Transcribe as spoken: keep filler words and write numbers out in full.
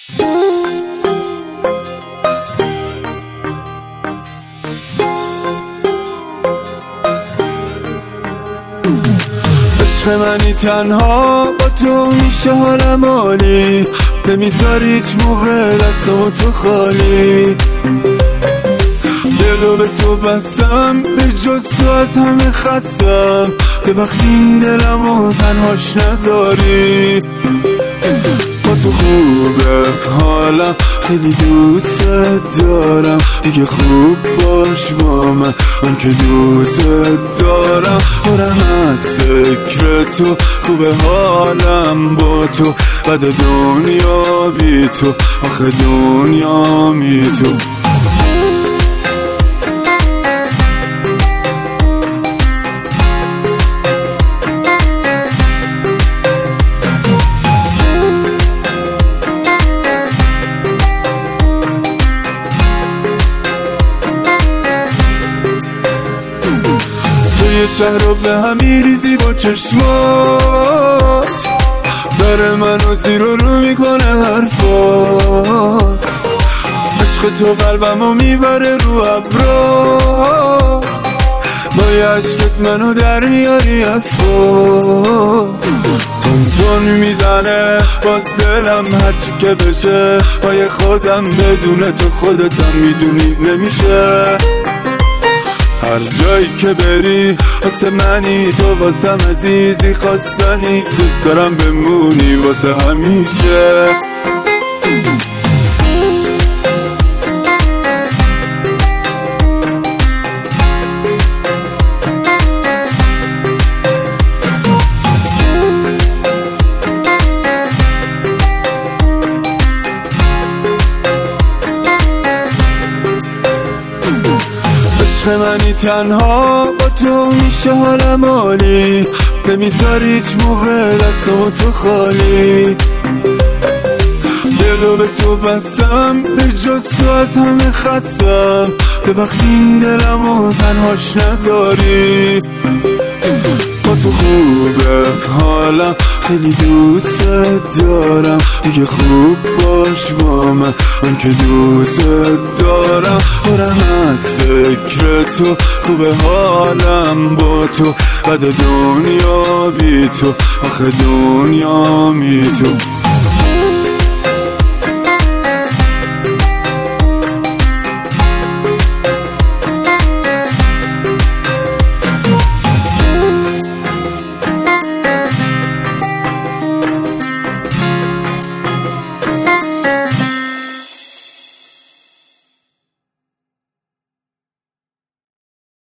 عشق منی تنها با تو میشه حالم عالی، نمیذاری هیچ موقع دستمو تو خالی. دلو به تو بستم به جز تو از همه خستم، که وقتی این دلمو تنهاش نذاری. با تو خوبه حالم، خیلی دوست دارم، دیگه خوب باش با من، من که دوست دارم. پرم از فکر تو، خوبه حالم با تو، بعد دنیا بی تو، آخه دنیا بی تو. یه شهر رو به هم میریزی با چشمات، داره منو زیر و رو میکنه حرفات. عشق تو قلبمو میبره رو ابرا، با یه عشقت منو در میاری از خود. تون تون میزنه باز دلم هرچی که بشه، پای خودم بدون تو خودتم میدونی نمیشه. هر جایی که بری واسه منی، تو واسم عزیزی خواستنی، دوست دارم بمونی واسه همیشه. عشق منی تنها با تو میشه حالم عالی، نمیذاری هیچ موقع دستمو تو خالی. دلو به تو بستم به جز تو از همه خستم، که وقتی این دلمو تنهاش نذاری. با تو خوبه حالم، خیلی دوست دارم، دیگه خوب باش با من، من که دوست دارم. پرم از فکر تو، خوبه حالم با تو، بعد دنیا بی تو، آخه دنیا بی تو.